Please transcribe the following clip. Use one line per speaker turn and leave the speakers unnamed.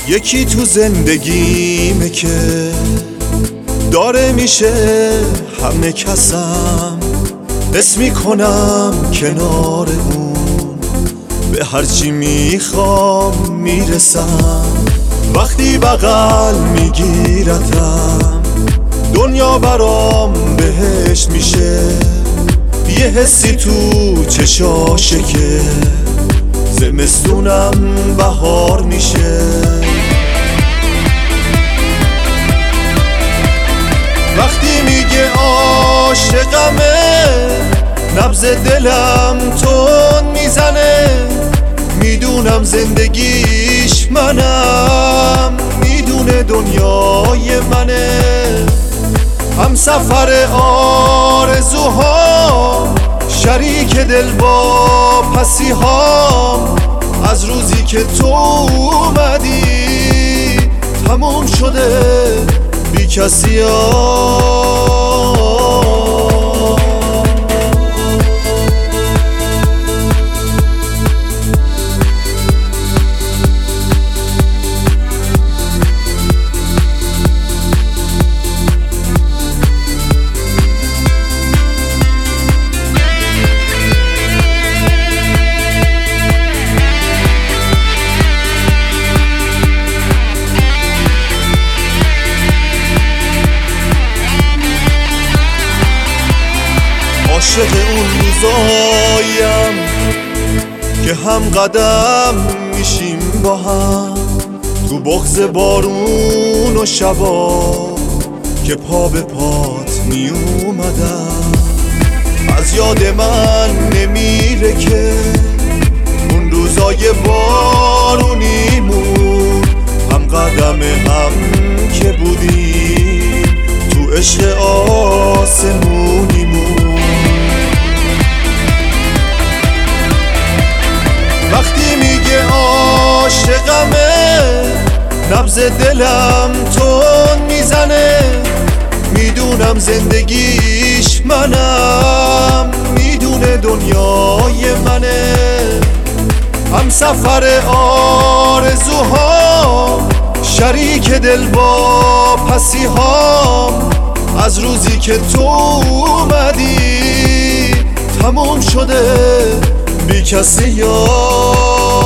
یکی تو زندگیمه که داره میشه همه کسم، حس میکنم کنار اون به هرچی میخوام میرسم. وقتی بغل میگیرتم دنیا برام بهشت میشه. یه حسی تو چشاشه که زمستونم بهار میشه. وقتی میگه عاشقمه نبض دلم تون میزنه. میدونم زندگیش منم، میدونه دنیای منه. هم سفر آرزوها، شریک دل با پسیهام. از روزی که تو اومدی تموم شده بی کسی ها. عاشق اون روزایم که هم قدم میشیم با هم، تو بغض بارون و شبا که پا به پات می اومدم. از یاد من نمیره که اون روزای بارونیمون، هم قدم هم که بودیم تو عشق آسمونیمون. وقتی میگه عاشقمه نبض دلم تون میزنه. میدونم زندگیش منم، میدونه دنیای منه. هم سفر آرزوها، شریک دل با پسیهام. از روزی که تو اومدی تموم شده بی کسی ها.